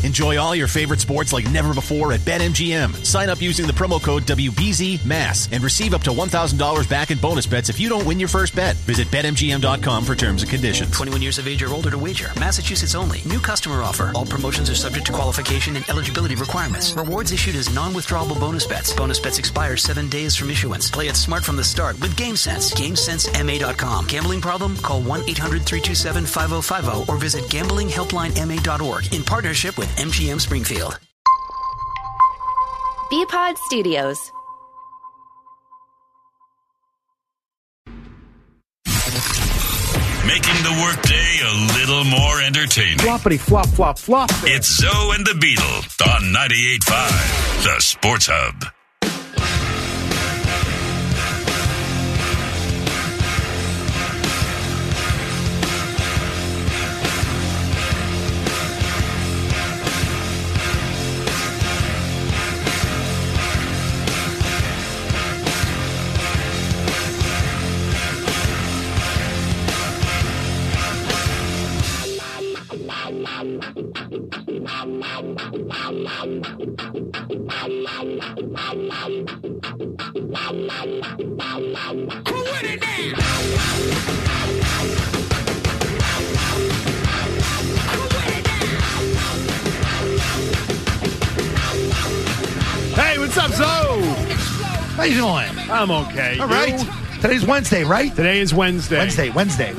Enjoy all your favorite sports like never before at BetMGM. Sign up using the promo code WBZMASS and receive up to $1,000 back in bonus bets if you don't win your first bet. Visit BetMGM.com for terms and conditions. 21 years of age or older to wager. Massachusetts only. New customer offer. All promotions are subject to qualification and eligibility requirements. Rewards issued as non-withdrawable bonus bets. Bonus bets expire 7 days from issuance. Play it smart from the start with GameSense. GameSenseMA.com. Gambling problem? Call 1-800-327-5050 or visit gamblinghelplinema.org in partnership with MGM Springfield. BPod Studios. Making the workday a little more entertaining. Floppity flop flop flop. It's Zoe and the Beetle on 98.5, the Sports Hub. Hey, what's up, Zoe? How you doing? I'm okay. All right. You? Today's Wednesday, right? Today is Wednesday. Wednesday.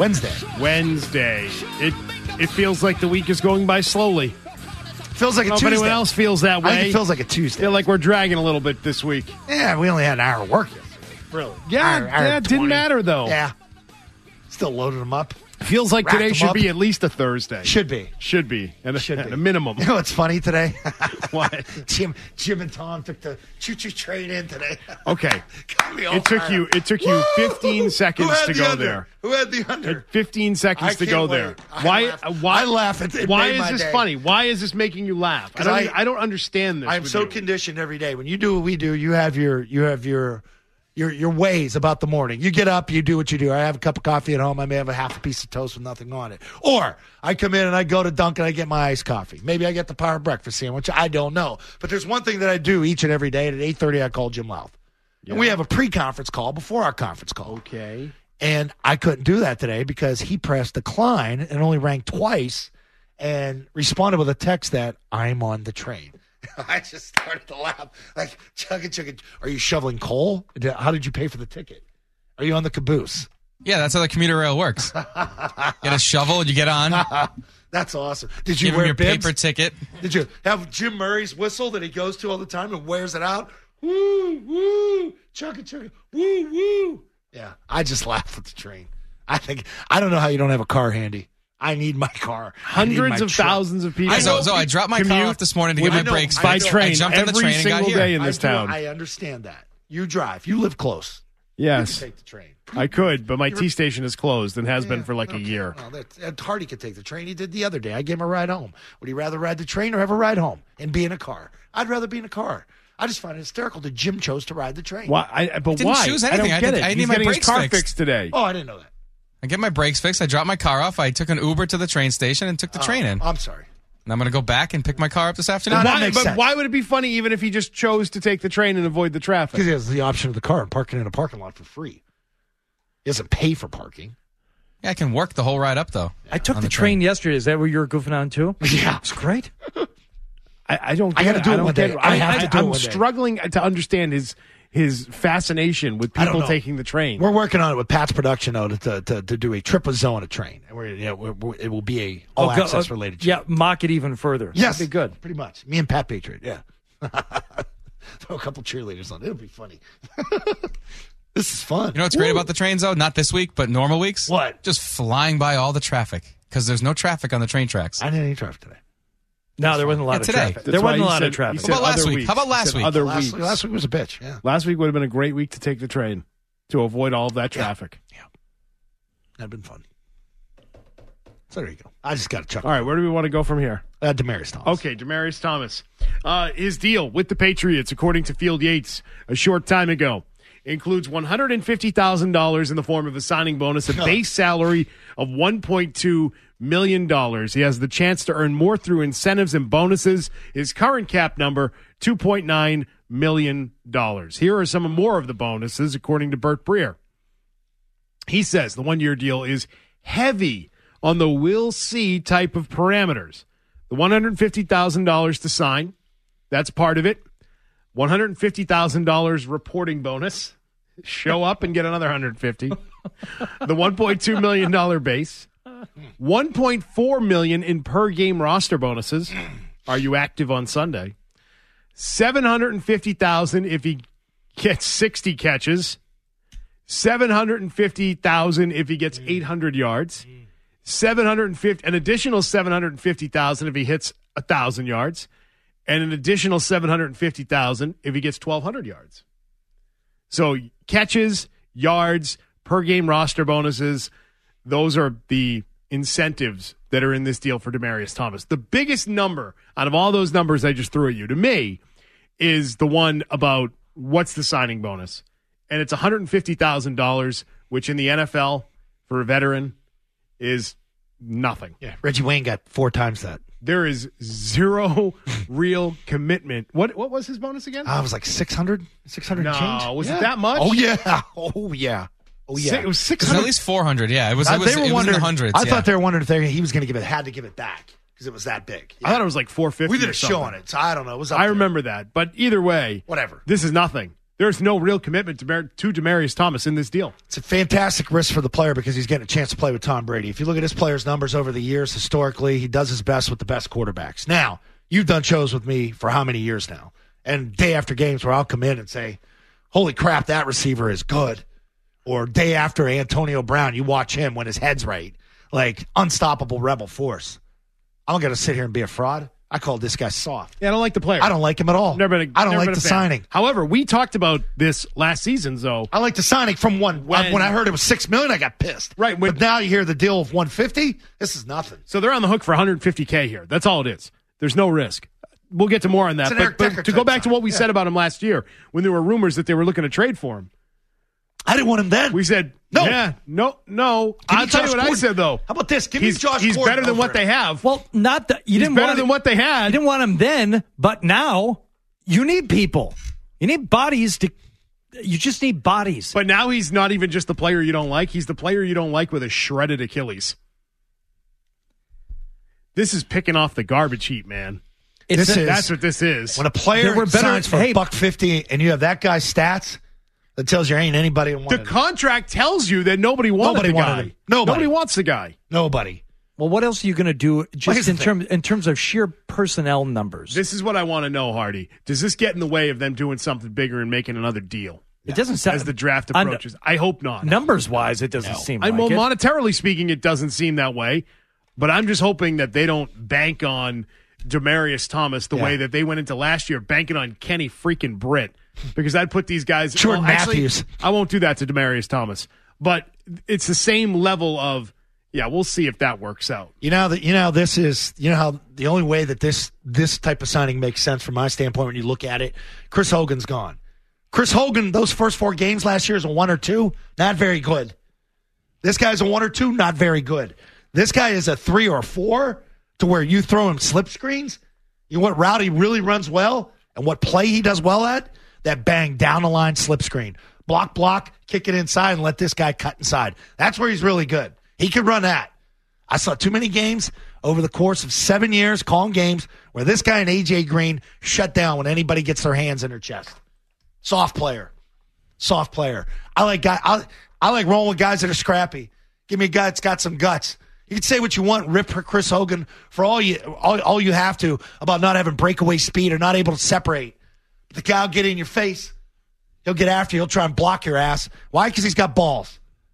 It feels like the week is going by slowly. Feels like a Tuesday. If anyone else feels that way. I think it feels like a Tuesday. Feel like we're dragging a little bit this week. Yeah, we only had an hour of work yesterday. Really? Yeah, it didn't matter, though. Yeah. Still loaded them up. Feels like today should up. be at least a Thursday. Should be. At a minimum. You know what's funny today? What? Jim and Tom took the choo-choo train in today. Okay. It took you 15 seconds to go under? there. Who had the under? 15 seconds to go there. I laugh. Why is this funny? Why is this making you laugh? I don't understand this. I'm so conditioned every day. When you do what we do, you have your ways about the morning. You get up, you do what you do. I have a cup of coffee at home. I may have a half a piece of toast with nothing on it. Or I come in and I go to Dunkin', I get my iced coffee. Maybe I get the power breakfast sandwich. I don't know. But there's one thing that I do each and every day. At 8:30, I call Jim Louth. Yeah. And we have a pre-conference call before our conference call. Okay. And I couldn't do that today because he pressed decline and only rang twice and responded with a text that I'm on the train. I just started to laugh. Like, chugga. Are you shoveling coal? How did you pay for the ticket? Are you on the caboose? Yeah, that's how the commuter rail works. Get a shovel, you get on. That's awesome. Did you give wear him your bibs? paper ticket? Did you have Jim Murray's whistle that he goes to all the time and wears it out? Woo, woo, chugga, woo, woo. Yeah, I just laugh at the train. I don't know how you don't have a car handy. I need my car. Hundreds of thousands of people. So I dropped my car off this morning to get my brakes by train. I jumped on the train and got here. Day in this town. I understand that. You drive. You live close. Yes. You can take the train. I could, but my T station is closed and has been for like a year. Well, Ed Hardy could take the train. He did the other day. I gave him a ride home. Would he rather ride the train or have a ride home and be in a car? I'd rather be in a car. I just find it hysterical that Jim chose to ride the train. Why? But didn't why? choose anything. I don't get it. I He's need my getting his brakes car fixed. fixed today. Oh, I didn't know that. I get my brakes fixed. I dropped my car off. I took an Uber to the train station and took the train in. I'm sorry. And I'm going to go back and pick my car up this afternoon. Why would it be funny even if he just chose to take the train and avoid the traffic? Because he has the option of the car and parking in a parking lot for free. He doesn't pay for parking. Yeah, I can work the whole ride up, though. I took the train yesterday. Is that where you were goofing on, too? Yeah. It's great. I don't get I got to do it one day. I have to do it I'm one day. struggling to understand his fascination with people taking the train. We're working on it with Pat's production to do a trip with Zoe on a train. And it will be a all access related trip. Yeah, mock it even further. Yes. That'd be good. Pretty much. Me and Pat Patriot, yeah. Throw a couple cheerleaders on it. It'll be funny. This is fun. You know what's great about the trains, though? Not this week, but normal weeks? What? Just flying by all the traffic because there's no traffic on the train tracks. I didn't have any traffic today. No, there wasn't a lot of today. traffic. That's There why wasn't a he lot said- of traffic. he How about said last other week? weeks. How about He last said week? Other Last weeks. week was a bitch, yeah. Last week would have been a great week to take the train to avoid all of that traffic. Yeah. That'd been fun. So there you go. I just got to chuckle. All right, where do we want to go from here? Demaryius Thomas. Okay, Demaryius Thomas. His deal with the Patriots, according to Field Yates a short time ago, includes $150,000 in the form of a signing bonus, a base salary of $1.2 million. He has the chance to earn more through incentives and bonuses. His current cap number, $2.9 million. Here are some more of the bonuses, according to Bert Breer. He says the one-year deal is heavy on the we'll see type of parameters. The $150,000 to sign, that's part of it. $150,000 reporting bonus. Show up and get another $150,000. The $1.2 million base. $1.4 million in per game roster bonuses. Are you active on Sunday? $750,000 if he gets 60 catches. $750,000 if he gets 800 yards. An additional $750,000 if he hits 1,000 yards, and an additional $750,000 if he gets 1,200 yards. So catches, yards, per game roster bonuses, those are the incentives that are in this deal for Demaryius Thomas. The biggest number out of all those numbers I just threw at you, to me, is the one about what's the signing bonus. And it's $150,000, which in the NFL for a veteran is nothing. Yeah, Reggie Wayne got 4 times that. There is zero real commitment. What was his bonus again? It was like 600 No, change. was it that much? Oh, yeah. Oh, yeah. Oh, yeah. It was It was 600. at least 400. Yeah, it was They in were the wondering, hundreds. I yeah. thought they were wondering if he was going to had to give it back because it was that big. I thought it was like 450. We did or a show on something. it, so I don't know. It was up I there. remember that. But either way, Whatever. This is nothing. There's no real commitment to Demaryius Thomas in this deal. It's a fantastic risk for the player because he's getting a chance to play with Tom Brady. If you look at his players' numbers over the years, historically, he does his best with the best quarterbacks. Now, you've done shows with me for how many years now? And day after games where I'll come in and say, holy crap, that receiver is good. Or day after Antonio Brown, you watch him when his head's right. Like, unstoppable rebel force. I'm going to sit here and be a fraud. I called this guy soft. Yeah, I don't like the player. I don't like him at all. I don't like the signing. However, we talked about this last season, though. I like the signing from when I heard it was $6 million, I got pissed. Right. But now you hear the deal of $150. This is nothing. So they're on the hook for $150K here. That's all it is. There's no risk. We'll get to more on that. It's an Eric Decker But to go type back to what we sign. said about him last year, when there were rumors that they were looking to trade for him, I didn't want him then. we said, No. yeah, no. Give me I'll tell you Josh what I Gordon. said, though. How about this? Give me Josh He's Gordon better than over what it. they have. Well, not that you He's didn't better want than what they had. You didn't want him then, but now you need people. You need bodies to. You just need bodies. But now he's not even just the player you don't like. He's the player you don't like with a shredded Achilles. This is picking off the garbage heap, man. That's what this is. When a player There were better- signs for hey- $150 and you have that guy's stats, that tells you ain't anybody The wanted him. contract tells you that nobody wanted Nobody the wanted guy. him. Nobody wants the guy. Nobody. Well, what else are you going to do here's just the in terms of sheer personnel numbers? This is what I want to know, Hardy. Does this get in the way of them doing something bigger and making another deal It doesn't sound as the draft approaches? I hope not. numbers wise. It doesn't seem like Well, it. monetarily speaking, it doesn't seem that way. But I'm just hoping that they don't bank on Demaryius Thomas the way that they went into last year, banking on Kenny freaking Britt. Because I'd put these guys. Jordan actually, Matthews. I won't do that to Demaryius Thomas. But it's the same level of, yeah, we'll see if that works out. How the only way that this type of signing makes sense from my standpoint when you look at it, Chris Hogan's gone. Chris Hogan, those first 4 games last year is a 1 or 2, not very good. This guy's a 1 or 2, not very good. This guy is a 3 or 4 to where you throw him slip screens. You know what route he really runs well and what play he does well at? That bang down the line slip screen. Block, kick it inside and let this guy cut inside. That's where he's really good. He can run that. I saw too many games over the course of 7 years, calling games, where this guy and A.J. Green shut down when anybody gets their hands in their chest. Soft player. I like rolling with guys that are scrappy. Give me a guy that's got some guts. You can say what you want, rip Chris Hogan for all you have to about not having breakaway speed or not able to separate. But the guy will get in your face. He'll get after you. He'll try and block your ass. Why? Because he's got balls.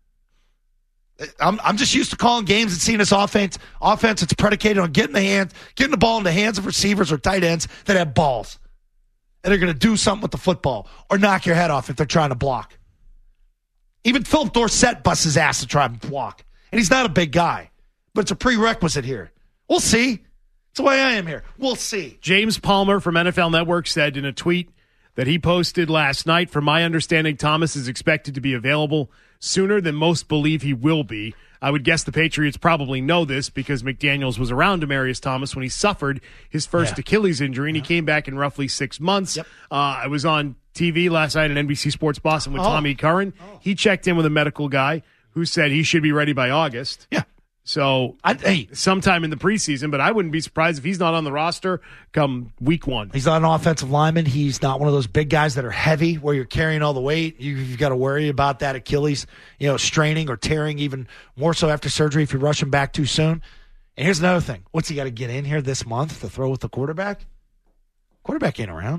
I'm just used to calling games and seeing this offense. Offense that's predicated on getting the ball in the hands of receivers or tight ends that have balls. And they're going to do something with the football or knock your head off if they're trying to block. Even Philip Dorsett busts his ass to try and block. And he's not a big guy. But it's a prerequisite here. We'll see. It's the way I am here. We'll see. James Palmer from NFL Network said in a tweet that he posted last night, from my understanding, Thomas is expected to be available sooner than most believe he will be. I would guess the Patriots probably know this because McDaniels was around Demaryius Thomas when he suffered his first Achilles injury, and he came back in roughly 6 months. Yep. I was on TV last night on NBC Sports Boston with Tommy Curran. He checked in with a medical guy who said he should be ready by August. Yeah. So sometime in the preseason, but I wouldn't be surprised if he's not on the roster come week 1. He's not an offensive lineman. He's not one of those big guys that are heavy where you're carrying all the weight. You've got to worry about that Achilles, straining or tearing even more so after surgery if you rush him back too soon. And here's another thing. What's he got to get in here this month to throw with the quarterback? Quarterback ain't around.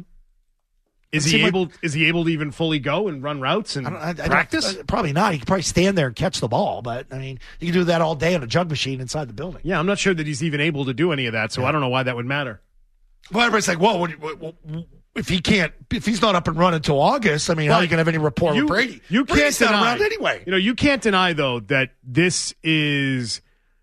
Is he able to even fully go and run routes and practice? Probably not. He could probably stand there and catch the ball, but I mean, you can do that all day on a jug machine inside the building. Yeah, I'm not sure that he's even able to do any of that, so I don't know why that would matter. Well, everybody's like, well, if he's not up and running until August, I mean, how are you going to have any rapport with Brady? You can't Brady's not deny around anyway. You can't deny though that this is,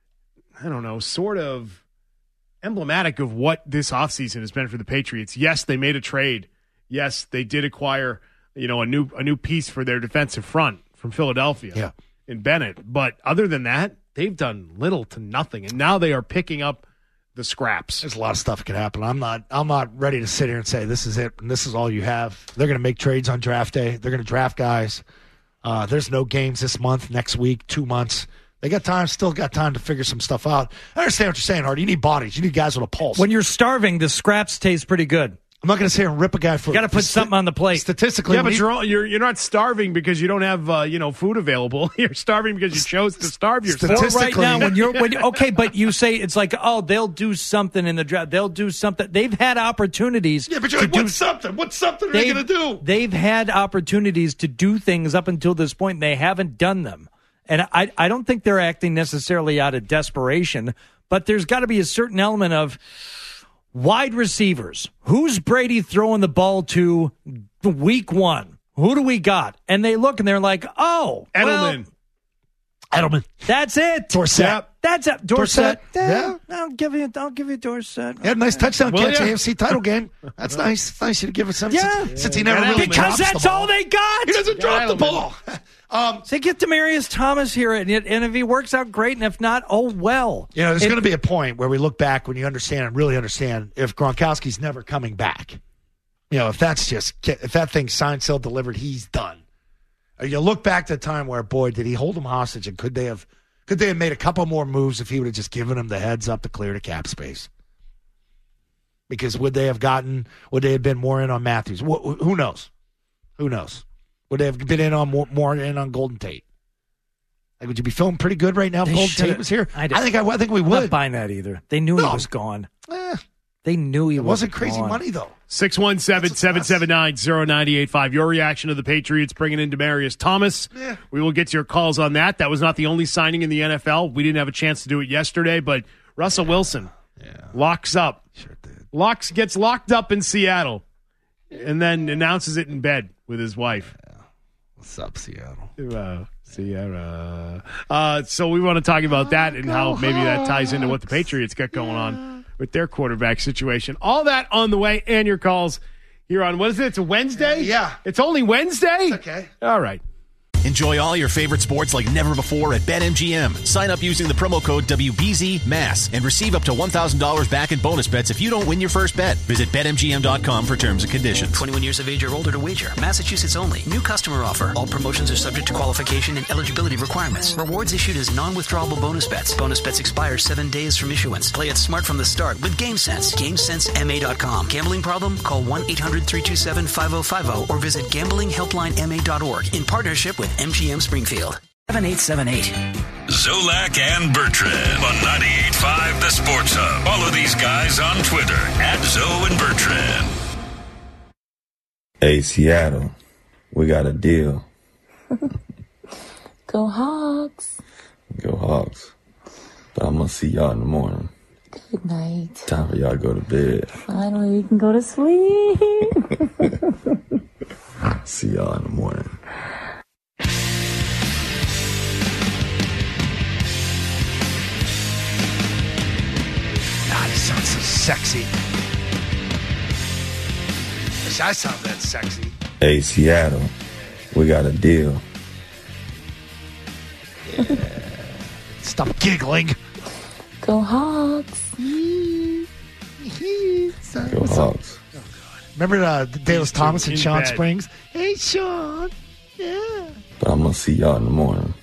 I don't know, sort of emblematic of what this offseason has been for the Patriots. Yes, they made a trade. Yes, they did acquire, a new piece for their defensive front from Philadelphia in Bennett. But other than that, they've done little to nothing, and now they are picking up the scraps. There's a lot of stuff that could happen. I'm not ready to sit here and say this is it and this is all you have. They're going to make trades on draft day. They're going to draft guys. There's no games this month, next week, 2 months. They got time, still got time to figure some stuff out. I understand what you're saying, Hardy. You need bodies. You need guys with a pulse. When you're starving, the scraps taste pretty good. I'm not going to sit here and rip a guy for. You got to put something on the plate. Statistically, but you're not starving because you don't have food available. You're starving because you chose to starve yourself. Statistically, right now, okay, but you say it's like, they'll do something in the draft. They'll do something. They've had opportunities. Yeah, but you're like, what's something? What something are they going to do? They've had opportunities to do things up until this point, and they haven't done them. And I don't think they're acting necessarily out of desperation, but there's got to be a certain element of wide receivers. Who's Brady throwing the ball to week 1? Who do we got? And they look and they're like, Edelman. Edelman. That's it. Dorsett. That's it. Dorsett. Yeah. I'll give you Dorsett. Yeah, nice touchdown catch, AFC title game. That's nice. It's nice you to give it some. Since he never really because that's all they got. He doesn't drop the ball. So get Demaryius Thomas here, and if he works out, great, and if not, oh well. There's going to be a point where we look back when you understand and really understand if Gronkowski's never coming back. If that thing's signed, sealed, delivered, he's done. You look back to the time where, boy, did he hold him hostage, and could they have made a couple more moves if he would have just given him the heads up to clear the cap space? Because would they have been more in on Matthews? Who knows? Who knows? Would they have been in on more in on Golden Tate? Like, would you be feeling pretty good right now if Golden Tate was here? I think we would. Not buying that either. They knew he was gone. They knew he wasn't crazy gone. money though. 617-779-0985. Your reaction to the Patriots bringing in Demaryius Thomas. Yeah. We will get to your calls on that. That was not the only signing in the NFL. We didn't have a chance to do it yesterday, but Russell Wilson locks up. Sure did. Gets locked up in Seattle and then announces it in bed with his wife. Yeah. What's up, Seattle? Sierra. So we want to talk about that and how maybe that ties into what the Patriots got going on with their quarterback situation. All that on the way, and your calls here on, what is it? It's a Wednesday? Yeah. It's only Wednesday? Okay. All right. Enjoy all your favorite sports like never before at BetMGM. Sign up using the promo code WBZMASS and receive up to $1,000 back in bonus bets if you don't win your first bet. Visit BetMGM.com for terms and conditions. 21 years of age or older to wager. Massachusetts only. New customer offer. All promotions are subject to qualification and eligibility requirements. Rewards issued as non-withdrawable bonus bets. Bonus bets expire 7 days from issuance. Play it smart from the start with GameSense. GameSenseMA.com. Gambling problem? Call 1-800-327-5050 or visit gamblinghelplinema.org in partnership with MGM Springfield. 7878. Zolak and Bertrand on 98.5 The Sports Hub. Follow these guys on Twitter @Zo and Bertrand. Hey, Seattle, we got a deal. Go Hawks. Go Hawks. But I'm going to see y'all in the morning. Good night. Time for y'all to go to bed. Finally, we can go to sleep. See y'all in the morning. God, he sounds so sexy. Wish I sound that sexy. Hey, Seattle, we got a deal. Stop giggling. Go Hawks. Go Hawks. Remember Dallas Thomas and in Sean bed. Springs? Hey, Sean. Yeah. But I'm gonna see y'all in the morning.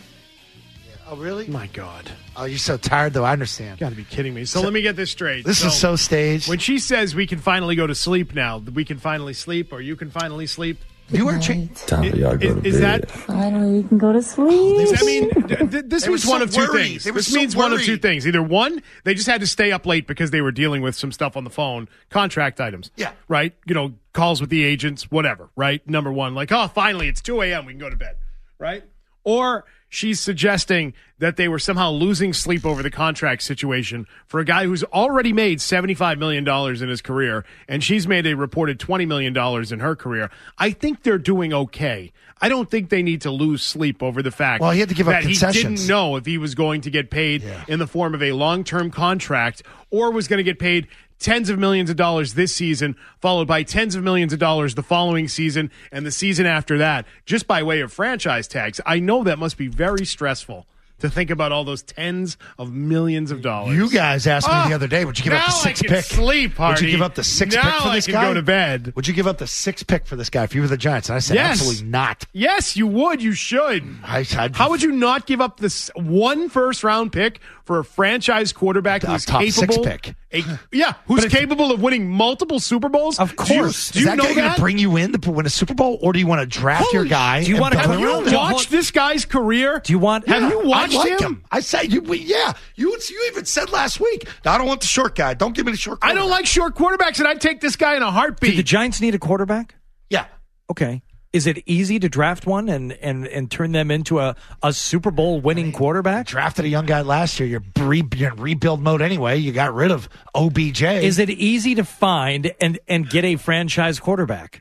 Oh, really? My God. Oh, you're so tired, though. I understand. Got to be kidding me. So let me get this straight. This is so staged. When she says we can finally go to sleep now, we can finally sleep, or you can finally sleep. You were Time for y'all to go to Is bed. that? Finally, you can go to sleep. I mean, this They were means one so of two worried. things. They were This so means one of two worried. things. Either one, they just had to stay up late because they were dealing with some stuff on the phone, contract items. Yeah. Right? Calls with the agents, whatever, right? Number one, like, oh, finally, it's 2 a.m. We can go to bed, right? Or she's suggesting that they were somehow losing sleep over the contract situation for a guy who's already made $75 million in his career, and she's made a reported $20 million in her career. I think they're doing okay. I don't think they need to lose sleep over the fact Well, he had to give up that he concessions. didn't know if he was going to get paid in the form of a long-term contract or was going to get paid tens of millions of dollars this season, followed by tens of millions of dollars the following season and the season after that, just by way of franchise tags. I know that must be very stressful to think about all those tens of millions of dollars. You guys asked me the other day, would you give up the now six I can pick? sleep, Hardy. Would you give up the six pick Now for this I guy? can go to bed. Would you give up the six pick for this guy if you were the Giants? And I said, Yes. absolutely not. Yes, you would. You should. How would you not give up this one first-round pick for a franchise quarterback A who's top six capable? pick. Who's capable of winning multiple Super Bowls? Of course. Do you Is that know guy going that? to bring you in to win a Super Bowl, or do you want to draft your guy? do you and wanna build Have come around you him? watched this guy's career? Do you want? Have you watched I like him? I said you. You even said last week. I don't want the short guy. Don't give me the short. I don't quarterback." like short quarterbacks, and I'd take this guy in a Do heartbeat. the Giants need a quarterback? Yeah. Okay. Is it easy to draft one and turn them into a Super Bowl winning quarterback? Drafted a young guy last year. You're in rebuild mode anyway. You got rid of OBJ. Is it easy to find and get a franchise quarterback?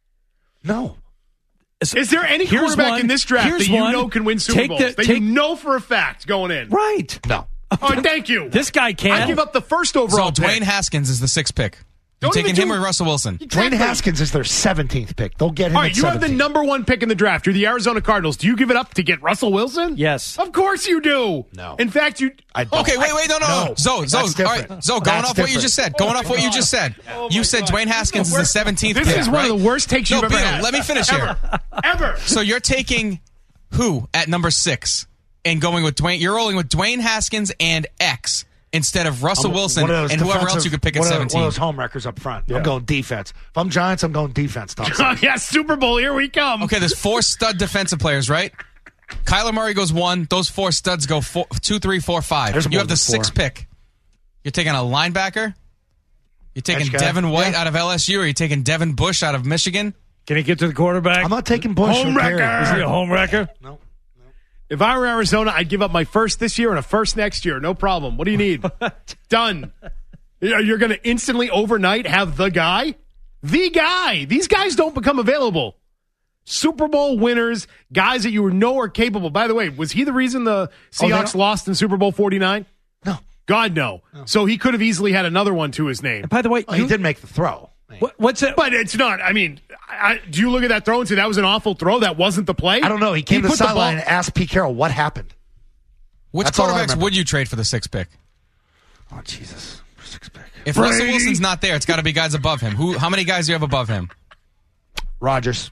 No. Is there any Here's quarterback one. in this draft Here's that you one. know can win Super Take Bowls? the- That take- you know for a fact going in? Right. No. Oh, thank you. This guy can't. I give up the first So overall Dwayne pick. Haskins is the sixth pick. You Don't taking even him do- or Russell Wilson? Dwayne Haskins is their 17th pick. They'll get him All right, at you have the 17. number one pick in the draft. You're the Arizona Cardinals. Do you give it up to get Russell Wilson? Yes. Of course you do. No. In fact, you. I don't. Okay, wait, no. Zoe, That's all right. different. Zoe, going That's off what you different. just said. Going off what you just said. You said Dwayne Haskins is the 17th This pick, is one right? of the worst takes No, you've ever Beal, had. let me finish here. Ever. So you're taking who at number 6 and going with Dwayne? You're rolling with Dwayne Haskins and X instead of Russell Wilson One of those and whoever else defensive- you could pick at one of 17. those home wreckers up front. I'm going defense. If I'm Giants, I'm going defense. Thompson. Yeah, Super Bowl. Here we come. Okay, there's 4 stud defensive players, right? Kyler Murray goes 1. Those 4 studs go 2, 3, 4, 5. There's You more have the than 4. 6th pick. You're taking a linebacker. You're taking Edge guy. Devin White Yeah. out of LSU, or you're taking Devin Bush out of Michigan. Can he get to the quarterback? I'm not taking Bush. Home or Perry. wrecker. Is he a home wrecker? No. If I were Arizona, I'd give up my first this year and a first next year. No problem. What do you need? Done. You're going to instantly overnight have the guy? The guy. These guys don't become available. Super Bowl winners, guys that you know are capable. By the way, was he the reason the Seahawks lost in Super Bowl 49? No. God, no. So he could have easily had another one to his name. And by the way, Well, he did make the throw. what's it? But it's not. I mean, do you look at that throw and say that was an awful throw? That wasn't the play? I don't know. He came to the put the sideline ball- and asked Pete Carroll what happened. Which That's all I quarterbacks remember. would you trade for the 6th pick? Oh, Jesus. 6 pick. If Russell Wilson's not there, it's got to be guys above him. How many guys do you have above him? Rodgers.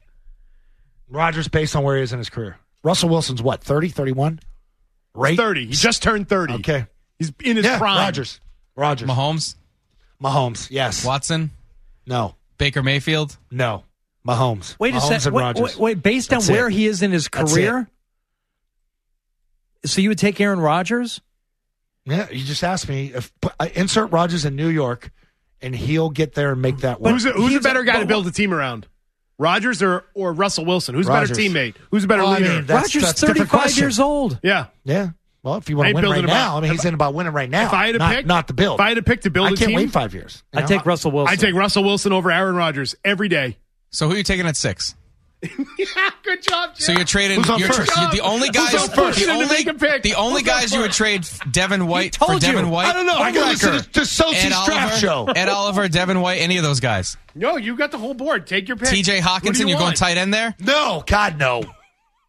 Rodgers based on where he is in his career. Russell Wilson's what, 30, 31? Right? 30. He just turned 30. Okay. He's in his Yeah, prime. Rodgers. Mahomes, Mahomes, yes. Watson, No. Baker Mayfield. No. Mahomes. Wait a Mahomes second. and Rodgers. Wait, based on That's where it. he is in his That's career, so you would take Aaron Rodgers? Yeah, you just asked me. If insert Rodgers in New York, and he'll get there and make that work. Who's a better guy to build a team around? Rodgers or Russell Wilson? Who's Rodgers. a better teammate? Who's a better Well, I leader? mean, that's Rodgers, a different 35 question. years old. Yeah. Yeah. Well, if you I want to ain't win right building now, about- I mean, he's in about winning right now. If I had to pick, not the build. If I had to pick to build I a can't team, wait 5 years. I take Russell Wilson. I take Russell Wilson over Aaron Rodgers every day. So who are you taking at 6? Yeah, good job, Jim. So you're trading. Who's on You're first? you're the only guys. Who's on first? The To only, make a pick. the only Who's on guys you would first? trade Devin White for told you. Devin White. I don't know. I can listen to Ed Soci's draft Oliver, show. Ed Oliver, Devin White, any of those guys. No, you got the whole board. Take your pick. T.J. Who do Hawkinson, you you're going want? tight end there. No, God, no.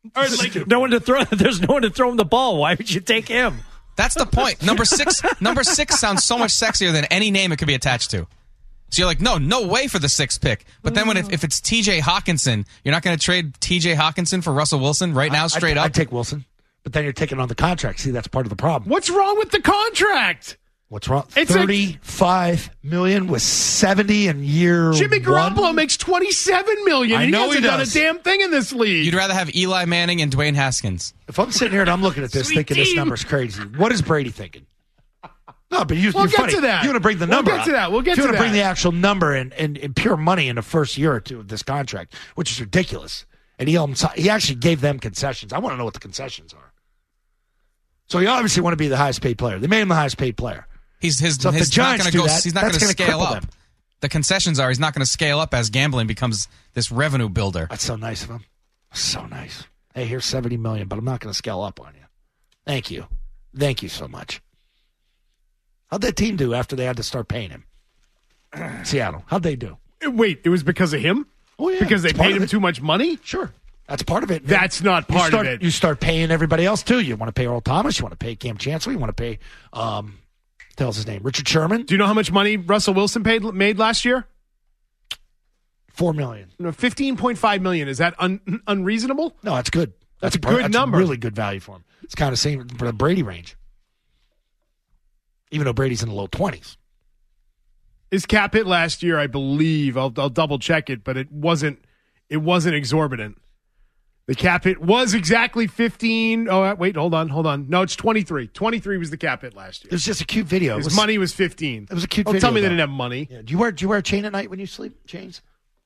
No one to throw. There's no one to throw him the ball. Why would you take him? That's the point. Number six sounds so much sexier than any name it could be attached to. So you're like, no way for the 6th pick. But then if it's T.J. Hawkinson, you're not going to trade T.J. Hawkinson for Russell Wilson right now, straight up? I'd take Wilson, but then you're taking on the contract. See, that's part of the problem. What's wrong with the contract? What's wrong? $35 million with 70 in year Jimmy Garoppolo one? makes $27 million. I know he hasn't done a damn thing in this league. You'd rather have Eli Manning and Dwayne Haskins. If I'm sitting here and I'm looking at this thinking this number's crazy, what is Brady thinking? No, but you're get funny. to that. You want to bring the number We'll get to that. We'll get you to want that. to bring the actual number and pure money in the first year or two of this contract, which is ridiculous. And he actually gave them concessions. I want to know what the concessions are. So he obviously want to be the highest paid player. They made him the highest paid player. He's So if the not Giants going do to go. that, He's not that's going to gonna scale cripple up. them. The concessions are he's not going to scale up as gambling becomes this revenue builder. That's so nice of him. So nice. Hey, here's $70 million, but I'm not going to scale up on you. Thank you. Thank you so much. How'd that team do after they had to start paying him? Seattle. How'd they do? Wait, it was because of him? Oh, yeah. Because they It's part paid of him it. too much money? Sure. That's part of it. That's not part of it. You start paying everybody else, too. You want to pay Earl Thomas. You want to pay Cam Chancellor. You want to pay, what the hell's his name? Richard Sherman. Do you know how much money Russell Wilson made last year? $4 million. No, $15.5 million. Is that unreasonable? No, that's good. That's a good number. Really good value for him. It's kind of same for the Brady range. Even though Brady's in the low 20s. His cap hit last year, I believe, I'll double check it, but it wasn't exorbitant. The cap hit was exactly 15. Oh, wait, hold on. No, it's 23. 23 was the cap hit last year. It was just a cute video. His money was 15. It was a cute Don't video. tell me they though. didn't have money. Yeah. Do you wear a chain at night when you sleep? Chains?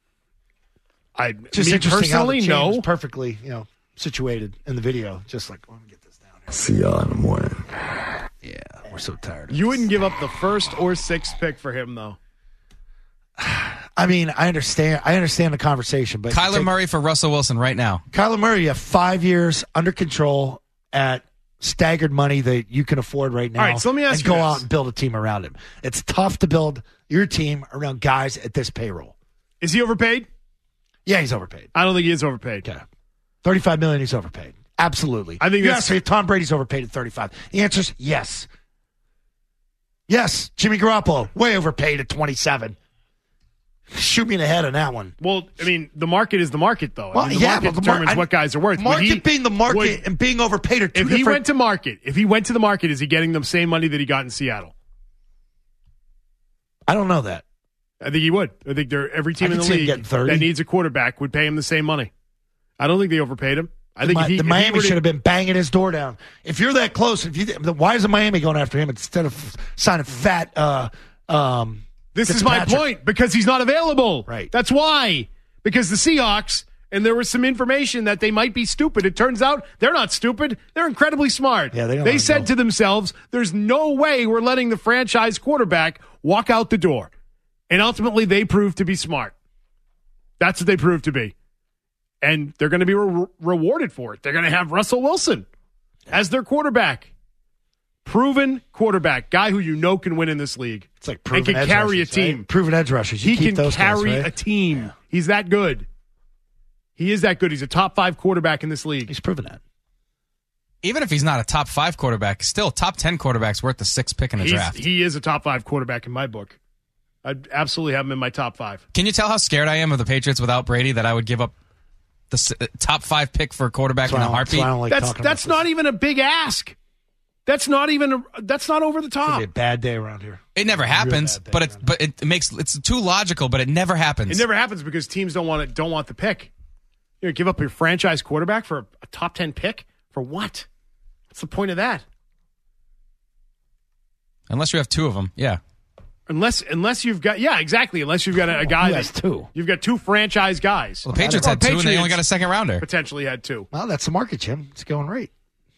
Just interesting how the personally, chain no. was perfectly, situated in the video. Just like, let me get this down here. See y'all in the morning. Yeah, we're so tired. You wouldn't give up the 1st or 6th pick for him, though. I mean, I understand the conversation, but Kyler Murray for Russell Wilson right now. Kyler Murray, you have 5 years under control at staggered money that you can afford right now. All right, so let me ask and you go this. out and build a team around him. It's tough to build your team around guys at this payroll. Is he overpaid? Yeah, he's overpaid. I don't think he is overpaid. Okay. $35 million, he's overpaid. Absolutely. I think you that's- ask me if Tom Brady's overpaid at 35. The answer is yes. Yes, Jimmy Garoppolo, way overpaid at 27. Shoot me in the head on that one. Well, I mean, the market is the market, though. Well, I mean, the yeah, market but determines what guys are worth. Market being the market and being overpaid are two if different. he went to the market, is he getting the same money that he got in Seattle? I don't know that. I think he would. I think every team I in could the see him league getting 30. that needs a quarterback would pay him the same money. I don't think they overpaid him. I think The Miami should have been banging his door down. If you're that close, why isn't Miami going after him instead of signing fat? This is my Fitzpatrick? point, because he's not available. Right. That's why. Because the Seahawks, and there was some information that they might be stupid. It turns out they're not stupid. They're incredibly smart. Yeah, they don't They wanna said go. to themselves, there's no way we're letting the franchise quarterback walk out the door. And ultimately, they proved to be smart. That's what they proved to be. And they're going to be rewarded for it. They're going to have Russell Wilson as their quarterback. Proven quarterback. Guy who you know can win in this league. It's like and proven can edge carry rushers, a team. right? Proven edge rushers. You He keep can those guys, carry right? a team. Yeah. He's that good. He is that good. He's a top 5 quarterback in this league. He's proven that. Even if he's not a top 5 quarterback, still top 10 quarterback's worth the 6th pick in the draft. He is a top 5 quarterback in my book. I'd absolutely have him in my top 5. Can you tell how scared I am of the Patriots without Brady that I would give up the top 5 pick for a quarterback in a heartbeat? That's not even a big ask. That's not over the It's top. gonna be a bad day around here. It never happens, but it's too logical, but it never happens. It never happens because teams don't want the pick. You know, give up your franchise quarterback for a top 10 pick for what? What's the point of that? Unless you have 2 of them, yeah. Unless you've got exactly. Unless you've got a guy Who has 2? You've got 2 franchise guys. Well, the Patriots had 2 and they only got a second rounder. Potentially had 2. Well, that's the market, Jim. It's going right.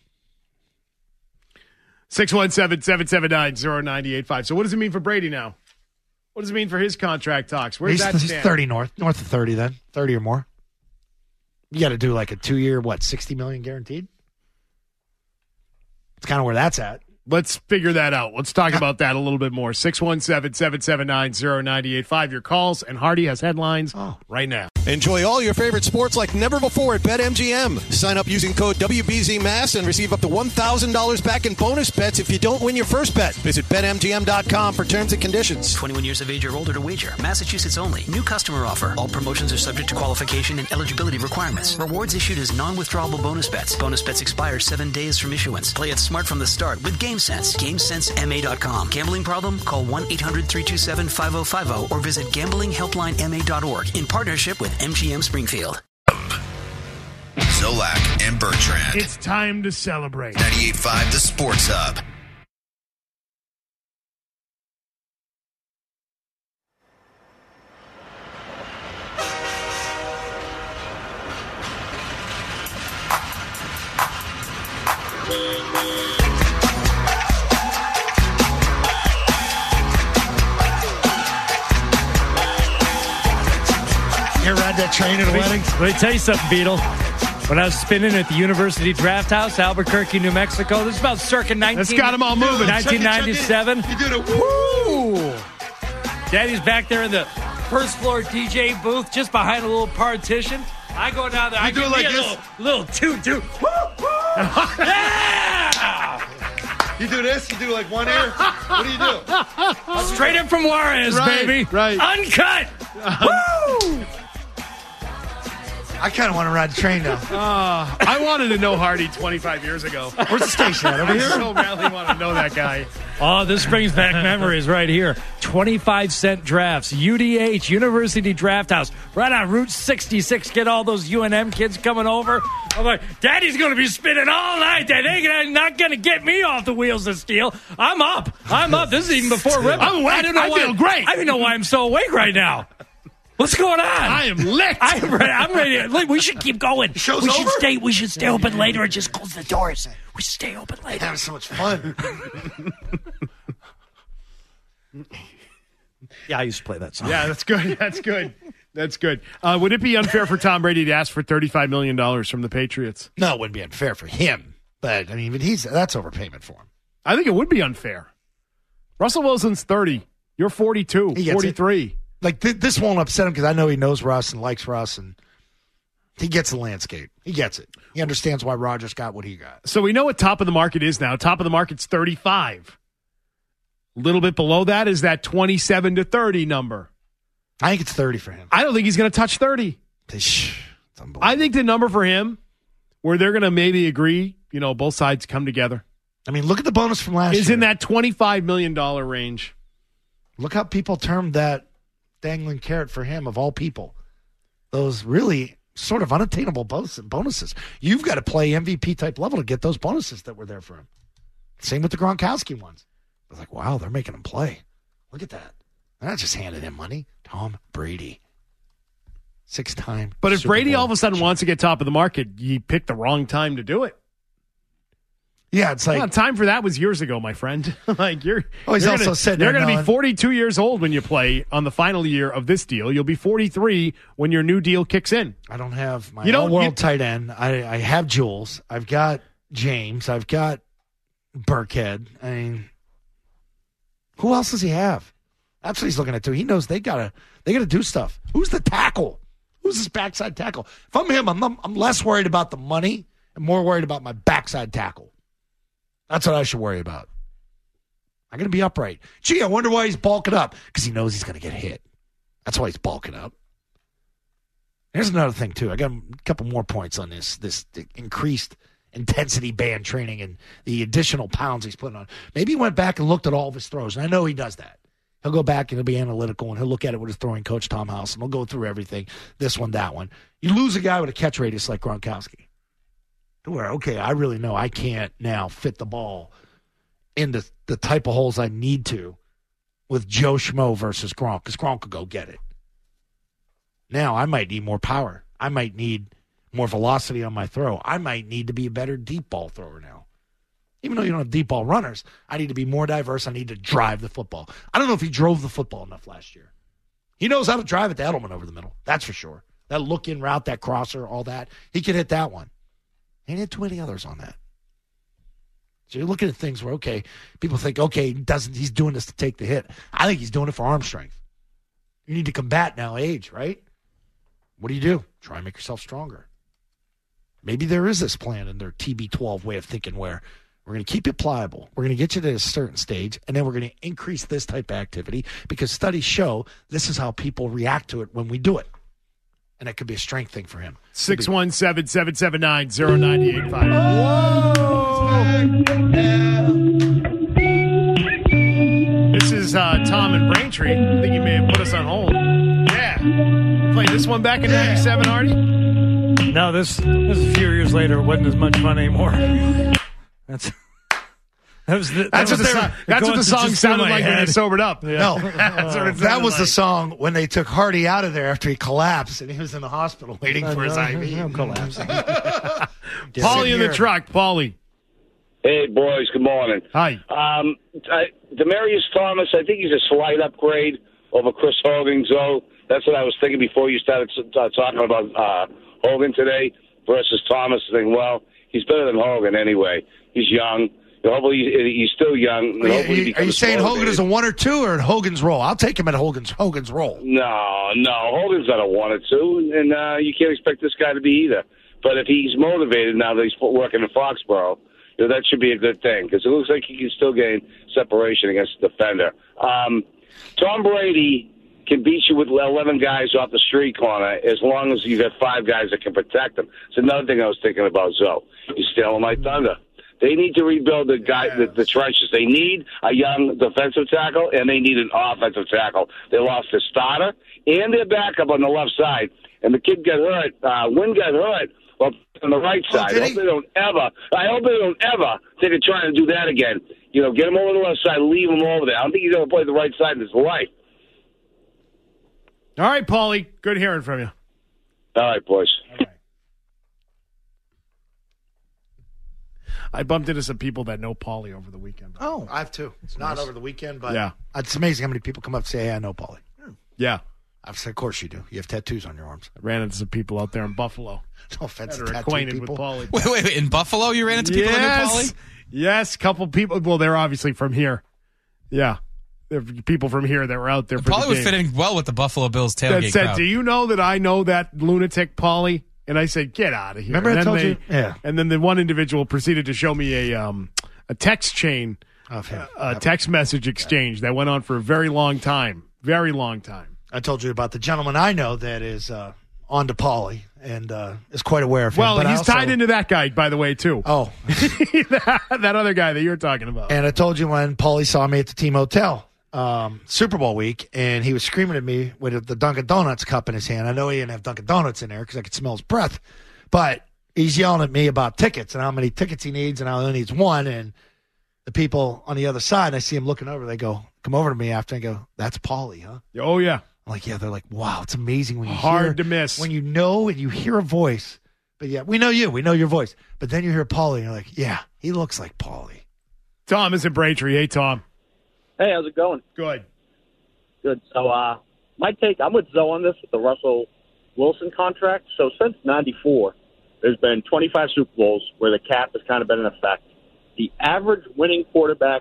617-779-0985. So what does it mean for Brady now? What does it mean for his contract talks? Where's that He's stand? 30 north of 30 then. 30 or more. You got to do like a 2-year, $60 million guaranteed? It's kind of where that's at. Let's figure that out. Let's talk about that a little bit more. 617-779-0985. Your calls, and Hardy has headlines right now. Enjoy all your favorite sports like never before at BetMGM. Sign up using code WBZMass and receive up to $1,000 back in bonus bets if you don't win your first bet. Visit BetMGM.com for terms and conditions. 21 years of age or older to wager. Massachusetts only. New customer offer. All promotions are subject to qualification and eligibility requirements. Rewards issued as non-withdrawable bonus bets. Bonus bets expire 7 days from issuance. Play it smart from the start with GameSense. GameSenseMA.com. Gambling problem? Call 1-800-327-5050 or visit gamblinghelplinema.org in partnership with MGM Springfield. Zolak and Bertrand. It's time to celebrate. 98.5 The Sports Hub. You ever ride that train at a wedding? Let me tell you something, Beetle. When I was spinning at the University Draft House, Albuquerque, New Mexico, this is about circa 19... That's got them all moving. 1997. You did a woo! Daddy's back there in the first floor DJ booth, just behind a little partition. I go down there. I do give like me this? a little toot. Yeah! You do this? You do like one ear? What do you do? Straight up from Juarez, baby. Right. Uncut. Woo! I kind of want to ride the train now. I wanted to know Hardy 25 years ago. Where's the station at? Over I here? so badly want to know that guy. Oh, this brings back memories right here. 25-cent drafts. UDH, University Draft House. Right on Route 66. Get all those UNM kids coming over. I'm like, Daddy's going to be spinning all night. They're not going to get me off the wheels of steel. I'm up. This is even before Rip. I'm awake. I feel great. I don't know why I'm so awake right now. What's going on? I am licked. I'm ready. Look, we should keep going. Show's we over? should stay open later and just close the doors. We should stay open later. That was so much fun. Yeah, I used to play that song. Yeah, that's good. That's good. Would it be unfair for Tom Brady to ask for $35 million from the Patriots? No, it wouldn't be unfair for him. But, I mean, that's overpayment for him. I think it would be unfair. Russell Wilson's 30. You're 42, He gets 43. Like, this won't upset him because I know he knows Russ and likes Russ, and he gets the landscape. He gets it. He understands why Rodgers got what he got. So we know what top of the market is now. Top of the market's 35. A little bit below that is that 27 to 30 number. I think it's 30 for him. I don't think he's going to touch 30. It's unbelievable. I think the number for him, where they're going to maybe agree, both sides come together, I mean, look at the bonus from last year. is in that $25 million range. Look how people termed that dangling carrot for him, of all people. Those really sort of unattainable bonuses. You've got to play MVP type level to get those bonuses that were there for him. Same with the Gronkowski ones. I was like, wow, they're making him play. Look at that. They're not just handing him money. Tom Brady. 6-time. But if Super Brady Bowl all of a sudden wants to get top of the market, you picked the wrong time to do it. Yeah, it's like time for that was years ago, my friend. he's you're also sitting You're there going to be knowing- 42 years old when you play on the final year of this deal. You'll be 43 when your new deal kicks in. I don't have my all-world tight end. I have Jules. I've got James. I've got Burkhead. I mean, who else does he have? That's what he's looking at too. He knows they gotta do stuff. Who's the tackle? Who's his backside tackle? If I'm him, I'm less worried about the money and more worried about my backside tackle. That's what I should worry about. I'm going to be upright. Gee, I wonder why he's bulking up. Because he knows he's going to get hit. That's why he's bulking up. Here's another thing, too. I got a couple more points on this increased intensity band training and the additional pounds he's putting on. Maybe he went back and looked at all of his throws, and I know he does that. He'll go back and he'll be analytical, and he'll look at it with his throwing coach, Tom House, and he'll go through everything, this one, that one. You lose a guy with a catch radius like Gronkowski. Where, okay, I really know I can't now fit the ball into the type of holes I need to with Joe Schmo versus Gronk, because Gronk could go get it. Now I might need more power. I might need more velocity on my throw. I might need to be a better deep ball thrower now. Even though you don't have deep ball runners, I need to be more diverse. I need to drive the football. I don't know if he drove the football enough last year. He knows how to drive it to Edelman over the middle. That's for sure. That look-in route, that crosser, all that. He could hit that one. He didn't hit too many others on that. So you're looking at things where, okay, people think, okay, he's doing this to take the hit. I think he's doing it for arm strength. You need to combat now age, right? What do? Try and make yourself stronger. Maybe there is this plan in their TB12 way of thinking where we're going to keep you pliable. We're going to get you to a certain stage, and then we're going to increase this type of activity because studies show this is how people react to it when we do it. And that could be a strength thing for him. 617-779-0985. This is Tom and Braintree. I think you may have put us on hold. Yeah. You played this one back in 97, Artie? No, this is a few years later. It wasn't as much fun anymore. That's what the song sounded like when they sobered up. Yeah. No, that was the song when they took Hardy out of there after he collapsed and he was in the hospital waiting for his IV. I'm collapsing. Paulie in the truck. Paulie. Hey, boys. Good morning. Hi. Demaryius Thomas, I think he's a slight upgrade over Chris Hogan. So that's what I was thinking before you started talking about Hogan today versus Thomas. Thinking, well, he's better than Hogan anyway. He's young. Hopefully, he's still young. Are you saying Hogan is a 1 or 2 or in Hogan's role? I'll take him at Hogan's role. No. Hogan's not a 1 or 2, and you can't expect this guy to be either. But if he's motivated now that he's working in Foxborough, that should be a good thing because it looks like he can still gain separation against the defender. Tom Brady can beat you with 11 guys off the street corner as long as you got 5 guys that can protect him. It's another thing I was thinking about, Zoe. You're stealing my thunder. They need to rebuild the trenches. They need a young defensive tackle, and they need an offensive tackle. They lost their starter and their backup on the left side, and the kid got hurt. Wynn got hurt on the right side. I hope they don't ever think of trying to do that again. Get him over the left side, leave him over there. I don't think he's going to play the right side in his life. All right, Paulie. Good hearing from you. All right, boys. All right. I bumped into some people that know Paulie over the weekend. Oh, I have too. It's not nice. Over the weekend, but yeah. It's amazing how many people come up and say, hey, I know Paulie. Yeah. I've said, of course you do. You have tattoos on your arms. I ran into some people out there in Buffalo. No offense that to are tattoo acquainted people. with Paulie. Wait. In Buffalo, you ran into people that knew Paulie? Yes, a couple people. Well, they're obviously from here. Yeah. There are people from here that were out there for Paulie the would game. fit in well with the Buffalo Bills tailgate That said, crowd. do you know that I know that lunatic Paulie? And I said, get out of here. Remember and I told you? Yeah. And then the one individual proceeded to show me a text chain, a text message exchange that went on for a very long time. Very long time. I told you about the gentleman I know that is on to Paulie and is quite aware of him. Well, but he's tied into that guy, by the way, too. Oh. that other guy that you're talking about. And I told you when Paulie saw me at the team hotel Super Bowl week, and he was screaming at me with the Dunkin' Donuts cup in his hand. I know he didn't have Dunkin' Donuts in there because I could smell his breath. But he's yelling at me about tickets and how many tickets he needs and how he only needs one. And the people on the other side, I see him looking over. They come over to me after and go, that's Paulie, huh? Oh, yeah. I'm like, yeah. They're like, wow, it's amazing when you Hard to miss. When you know and you hear a voice. But yeah, we know you. We know your voice. But then you hear Paulie and you're like, yeah, he looks like Paulie. Tom is in Braintree. Hey, Tom. Hey, how's it going? Good. Good. So my take, I'm with Zoe on this with the Russell Wilson contract. So since 94, there's been 25 Super Bowls where the cap has kind of been in effect. The average winning quarterback's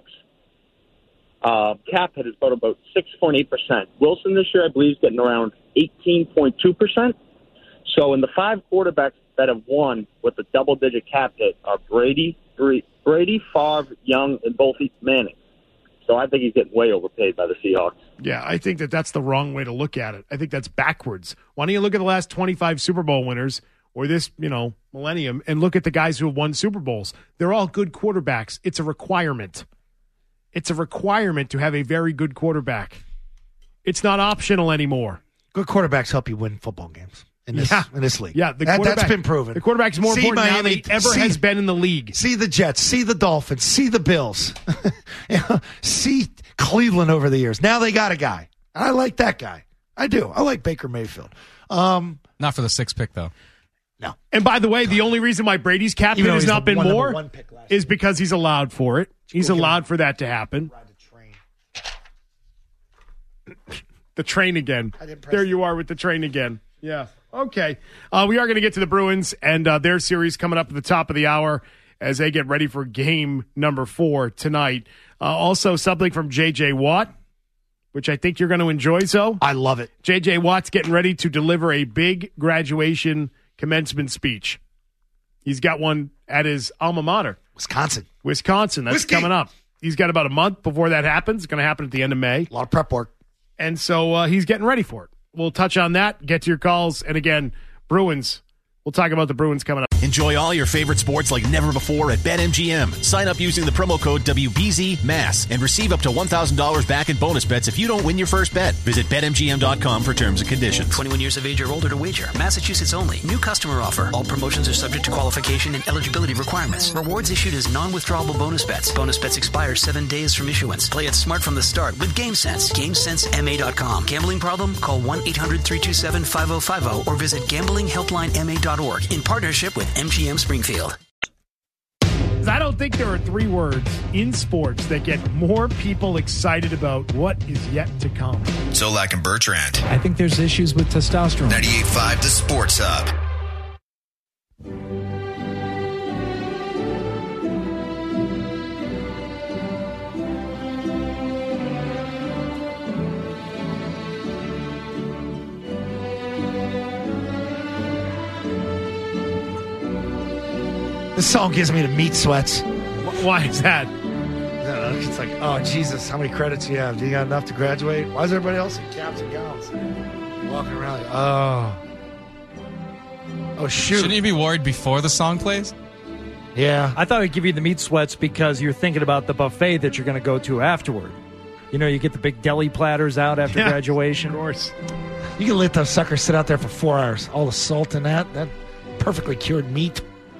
cap hit is about 6.8%. Wilson this year, I believe, is getting around 18.2%. So in the 5 quarterbacks that have won with a double-digit cap hit are Brady, Favre, Young, and both Manning. So I think he's getting way overpaid by the Seahawks. Yeah, I think that's the wrong way to look at it. I think that's backwards. Why don't you look at the last 25 Super Bowl winners or this, millennium and look at the guys who have won Super Bowls? They're all good quarterbacks. It's a requirement. It's a requirement to have a very good quarterback. It's not optional anymore. Good quarterbacks help you win football games in this league. Yeah, that's been proven. The quarterback's more important now than he ever has been in the league. See the Jets, see the Dolphins, see the Bills, see Cleveland over the years. Now they got a guy. I like that guy. I do. I like Baker Mayfield. Not for the 6th pick, though. No. And by the way, the only reason why Brady's cap hit has not been more is because he's allowed for it. He's allowed for that to happen. The train again. There you are with the train again. Yeah. Okay. We are going to get to the Bruins and their series coming up at the top of the hour. as they get ready for game number 4 tonight. Also, something from J.J. Watt, which I think you're going to enjoy, so. I love it. J.J. Watt's getting ready to deliver a big graduation commencement speech. He's got one at his alma mater. Wisconsin. That's coming up. He's got about a month before that happens. It's going to happen at the end of May. A lot of prep work. And so he's getting ready for it. We'll touch on that, get to your calls. And again, Bruins. We'll talk about the Bruins coming up. Enjoy all your favorite sports like never before at BetMGM. Sign up using the promo code WBZMASS and receive up to $1,000 back in bonus bets if you don't win your first bet. Visit BetMGM.com for terms and conditions. 21 years of age or older to wager. Massachusetts only. New customer offer. All promotions are subject to qualification and eligibility requirements. Rewards issued as non-withdrawable bonus bets. Bonus bets expire 7 days from issuance. Play it smart from the start with GameSense. GameSenseMA.com. Gambling problem? Call 1-800-327-5050 or visit gamblinghelplinema.org in partnership with MGM Springfield. I don't think there are 3 words in sports that get more people excited about what is yet to come. Zolak and Bertrand. I think there's issues with testosterone. 98.5 The Sports Hub. This song gives me the meat sweats. Why is that? I don't know. It's like, oh, Jesus, how many credits do you have? Do you got enough to graduate? Why is everybody else in caps and gowns? Walking around like, oh, shoot. Shouldn't you be worried before the song plays? Yeah. I thought I'd give you the meat sweats because you're thinking about the buffet that you're going to go to afterward. You know, you get the big deli platters out after graduation. Of course. You can let those suckers sit out there for 4 hours. All the salt in that perfectly cured meat.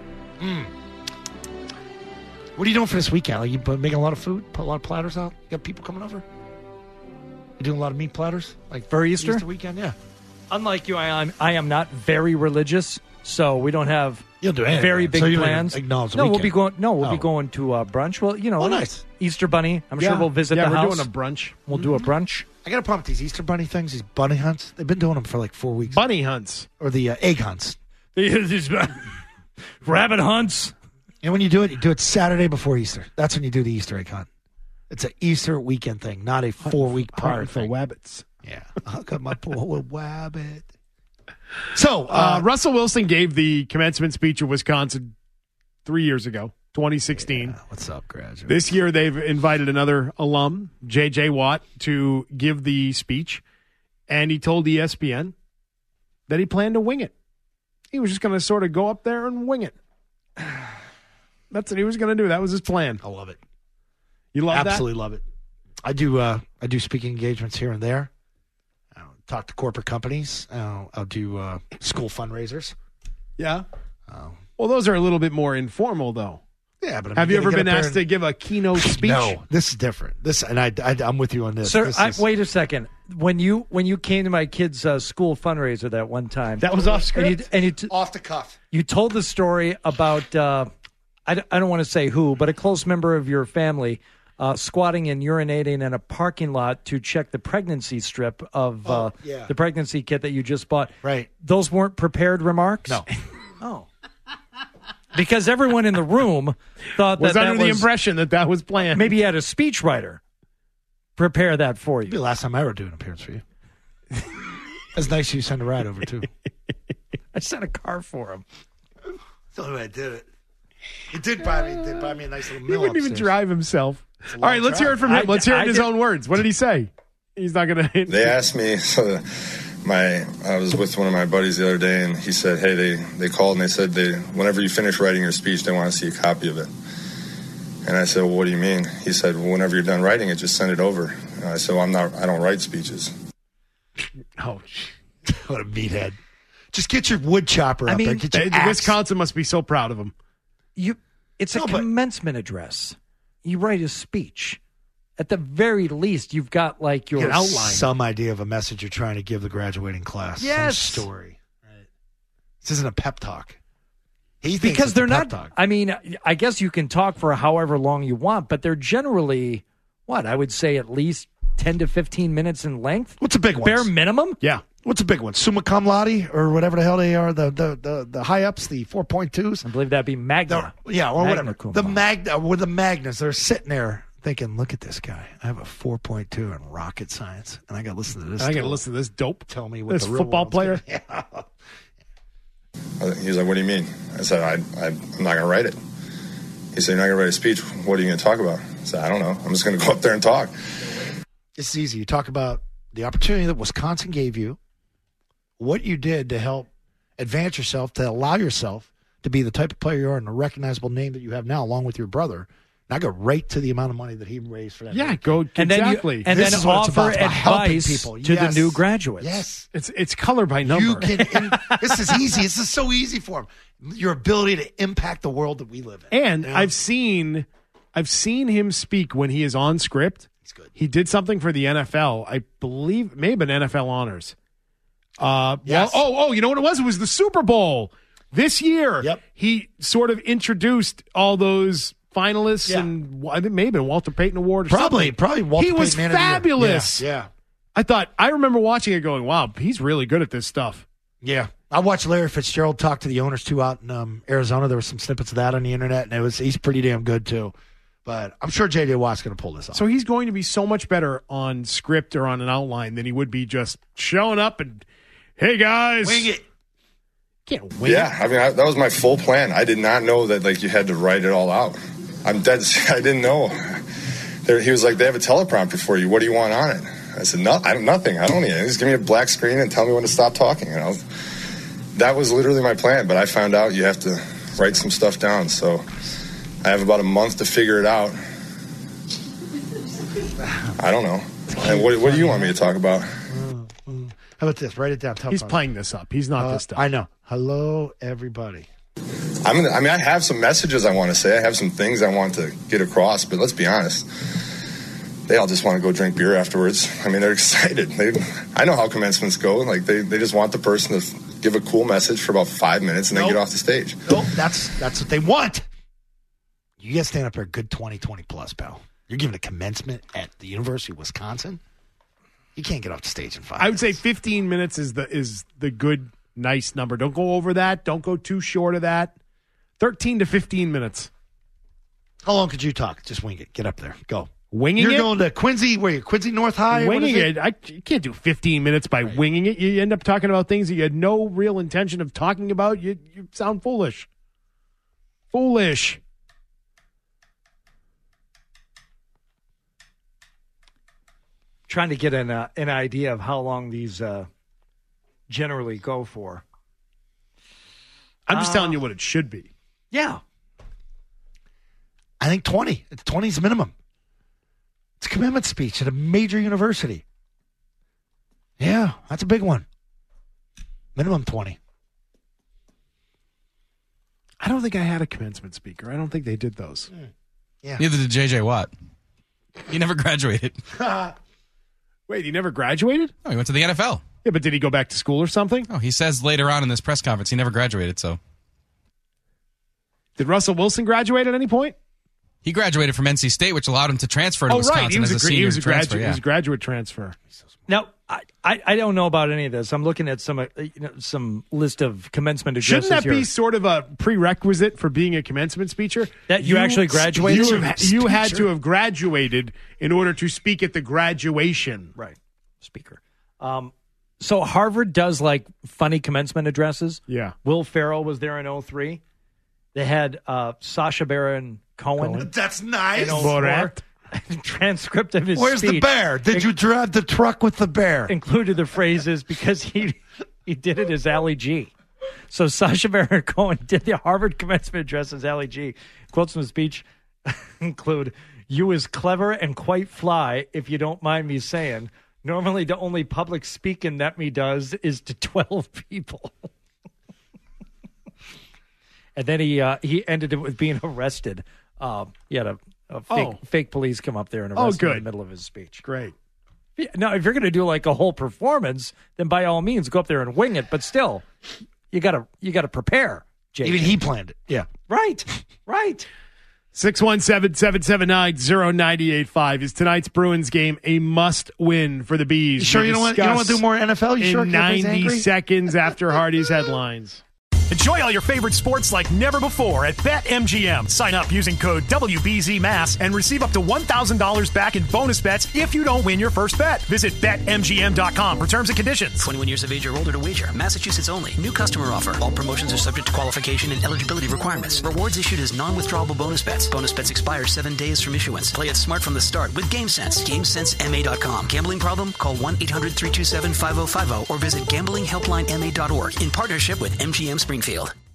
What are you doing for this weekend? Are you making a lot of food? Put a lot of platters out? You got people coming over? You doing a lot of meat platters? Like for Easter weekend? Yeah. Unlike you, I am not very religious, so we don't have You'll do anything. very big So you plans. acknowledge the No, we'll weekend. be going. No, we'll Oh. be going to brunch. Well, you know, Oh, nice. Easter bunny. I'm Yeah. sure we'll visit Yeah, the we're house. doing a brunch. We'll do a brunch. I got a problem with these Easter bunny things, these bunny hunts. They've been doing them for like 4 weeks. Bunny hunts. Or the egg hunts. These rabbit hunts. And when you do it Saturday before Easter. That's when you do the Easter egg hunt. It's an Easter weekend thing, not a 4-week party for thing. wabbits. Yeah. I got my poor wabbit. So, Russell Wilson gave the commencement speech of Wisconsin 3 years ago, 2016. Yeah, what's up, graduate? This year, they've invited another alum, J.J. Watt, to give the speech, and he told ESPN that he planned to wing it. He was just going to sort of go up there and wing it. That's what he was going to do. That was his plan. I love it. You love that? Absolutely love it. I do speaking engagements here and there. I'll talk to corporate companies. I'll do school fundraisers. Yeah. Well, those are a little bit more informal, though. Yeah, but have you ever been asked to give a keynote speech? No, this is different. I'm with you on this. Sir, This is- wait a second. When you came to my kid's school fundraiser that one time, that was off script, and you off the cuff. You told the story about I don't want to say who, but a close member of your family squatting and urinating in a parking lot to check the pregnancy strip of the pregnancy kit that you just bought. Right. Those weren't prepared remarks? No. Oh. Because everyone in the room thought was that under the impression that was planned. Maybe you had a speechwriter prepare that for you. It'll be the last time I ever do an appearance for you. That's nice you send a ride over, too. I sent a car for him. That's the only way I did it. He did buy me a nice little He meal wouldn't even upstairs. drive himself. It's a All long right, let's drive. hear it from him. Let's hear it in his did- own words. What did he say? He's not going to. They asked me. So I was with one of my buddies the other day, and he said, "Hey, they called and they said whenever you finish writing your speech, they want to see a copy of it." And I said, "Well, what do you mean?" He said, "Well, whenever you're done writing it, just send it over." And I said, "Well, I don't write speeches." Oh, what a meathead! Just get your wood chopper up mean, there. Get your axe. Wisconsin must be so proud of him. It's a commencement address. You write a speech. At the very least, you've got like your Get outline. some idea of a message you're trying to give the graduating class. Yes. Some story. Right. This isn't a pep talk. He thinks Because it's they're a pep not. talk. I mean, I guess you can talk for however long you want, but they're generally I would say at least 10 to 15 minutes in length. What's a big one? Bare minimum. Yeah. What's a big one? Summa cum laude or whatever the hell they are, the high ups, the 4.2s. I believe that'd be Magna. Or Magna whatever. cum The laude. with the Magnus, they're sitting there thinking, look at this guy. I have a 4.2 in rocket science, and I got to listen to this. I got to listen to this dope. Tell me what this the real football world's player. gonna- He was like, what do you mean? I said, I'm not going to write it. He said, you're not going to write a speech. What are you going to talk about? I said, I don't know. I'm just going to go up there and talk. It's easy. You talk about the opportunity that Wisconsin gave you, what you did to help advance yourself, to allow yourself to be the type of player you are and the recognizable name that you have now, along with your brother. And I go right to the amount of money that he raised for that. Yeah, go And exactly. then, This is what it's offer about helping advice people. to Yes. the new graduates. Yes. It's color by number. You can. This is easy. This is so easy for him. Your ability to impact the world that we live in. And Yeah. I've seen him speak when he is on script. He's good. He did something for the NFL. I believe it may have been NFL honors. Yes. Well, you know what it was? It was the Super Bowl this year. Yep. He sort of introduced all those finalists, Yeah. and I think maybe Walter Payton Award or Probably something. Walter He was Payton Man of the Year. fabulous. Yeah. I remember watching it going, wow, he's really good at this stuff. Yeah. I watched Larry Fitzgerald talk to the owners too out in Arizona. There were some snippets of that on the internet, and he's pretty damn good too. But I'm sure J.J. Watt's going to pull this off. So he's going to be so much better on script or on an outline than he would be just showing up and, hey guys, Wing it. Can't wing Yeah, I mean, that was my full plan. I did not know that, like, you had to write it all out. I'm dead. I didn't know. He was like, they have a teleprompter for you. What do you want on it? I said, nothing. I don't need it. Just give me a black screen and tell me when to stop talking. That was literally my plan, but I found out you have to write some stuff down. So I have about a month to figure it out. I don't know. And what do you want me to talk about? How about this? Write it down. He's playing this up. He's not this stuff. I know. Hello, everybody. I have some messages I want to say. I have some things I want to get across, but let's be honest. They all just want to go drink beer afterwards. I mean, they're excited. I know how commencements go. Like, they just want the person to give a cool message for about 5 minutes and then get off the stage. Nope, that's what they want. You guys stand up here a good 20 plus, pal. You're giving a commencement at the University of Wisconsin. You can't get off the stage in 5 I would say 15 minutes is the good, nice number. Don't go over that. Don't go too short of that. 13 to 15 minutes. How long could you talk? Just wing it. Get up there. Go. Winging You're it? going to Quincy, where you? Quincy North High? Winging What is it. You can't do 15 minutes by winging it. You end up talking about things that you had no real intention of talking about. You sound foolish. Foolish. Trying to get an idea of how long these generally go for. I'm just telling you what it should be. Yeah. I think 20. It's 20's minimum. It's a commitment speech at a major university. Yeah, that's a big one. Minimum 20. I don't think I had a commencement speaker. I don't think they did those. Yeah. Neither did J.J. Watt. He never graduated. Wait, he never graduated? Oh, he went to the NFL. Yeah, but did he go back to school or something? Oh, he says later on in this press conference he never graduated, so. Did Russell Wilson graduate at any point? He graduated from NC State, which allowed him to transfer to Wisconsin He was as a senior transfer. graduate. Yeah. He was a graduate transfer. Now, I don't know about any of this. I'm looking at some list of commencement addresses. Shouldn't that here. be sort of a prerequisite for being a commencement speaker? That you actually graduated? You had to have graduated in order to speak at the graduation. Right. Speaker. So Harvard does like funny commencement addresses. Yeah. Will Ferrell was there in 03. They had Sacha Baron Cohen. That's nice. In 04. Transcript of his Where's speech. the bear? Did you drive the truck with the bear? Included the phrases because he did it as Ali G. So Sacha Baron Cohen did the Harvard commencement address as Ali G. Quotes from the speech include, "You is clever and quite fly, if you don't mind me saying. Normally the only public speaking that me does is to 12 people." And then he ended it with being arrested. He had a fake police come up there and arrest him in the middle of his speech. Great. Yeah, now, if you're going to do like a whole performance, then by all means go up there and wing it. But still, you gotta prepare. JJ. Even he planned it. Yeah. Right. 617-779-0985. Is tonight's Bruins game a must-win for the Bees? You sure you don't want to do more NFL? You sure? In 90 seconds after Hardy's headlines. Enjoy all your favorite sports like never before at BetMGM. Sign up using code WBZMass and receive up to $1,000 back in bonus bets if you don't win your first bet. Visit BetMGM.com for terms and conditions. 21 years of age or older to wager. Massachusetts only. New customer offer. All promotions are subject to qualification and eligibility requirements. Rewards issued as non-withdrawable bonus bets. Bonus bets expire 7 days from issuance. Play it smart from the start with GameSense. GameSenseMA.com. Gambling problem? Call 1-800-327-5050 or visit gamblinghelplinema.org in partnership with MGM Springfield.